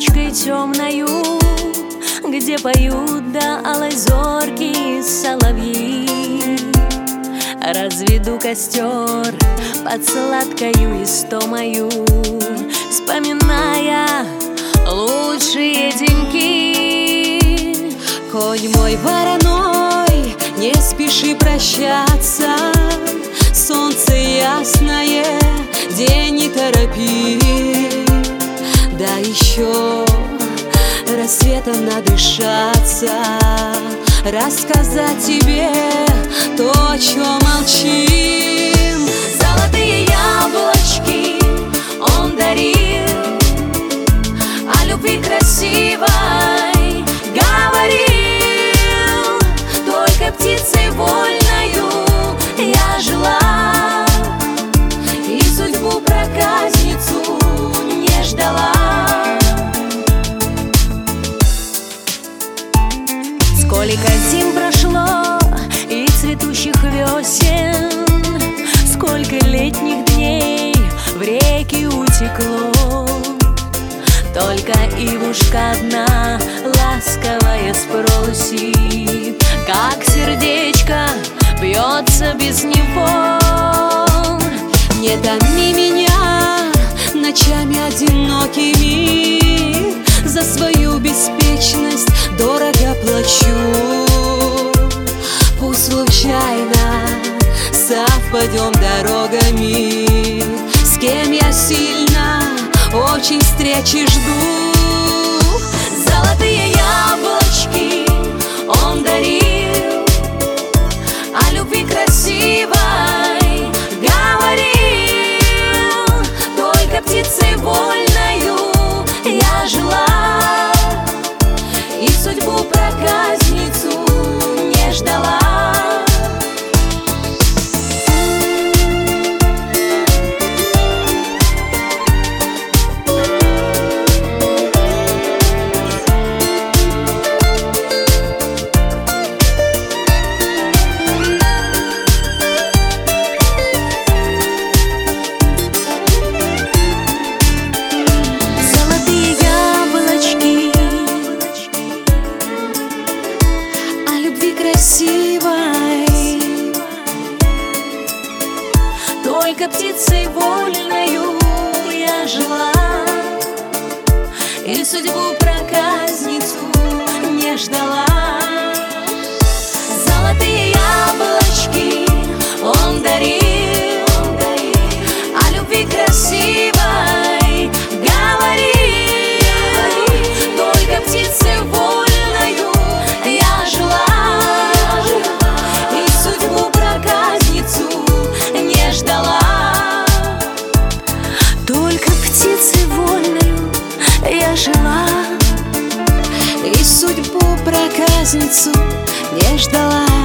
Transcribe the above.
ночкой темною, где поют до алой зорки соловьи. Разведу костер под сладкою истомою, вспоминая лучшие деньки. Конь мой вороной, не спеши прощаться, солнце ясное, день не торопи. Да еще рассветом надышаться, рассказать тебе то, о чем молчим. Золотые яблочки он дарил, о любви красивой говорил. Только птицей вольною я жила, и судьбу проказницу не ждала. Сколько зим прошло и цветущих весен, сколько летних дней в реки утекло. Только ивушка одна ласковая спросит, как сердечко бьется без него. Не томи меня ночами одинокими, за свою беспечность дорого плачу. Пусть случайно совпадем дорогами, с кем я сильно очень встречи жду. Золотые яблочки он дарил, о любви красивой говорил. Только птицей вольною я жила, и судьбу проказницу не ждала. Красивой, только птицей вольною я жила, и судьбу проказницу не ждала. Золотые яблочки он дарил, о любви красивой говорил. Только птицей вольною я жила, только птицей вольною я жила, и судьбу проказницу не ждала.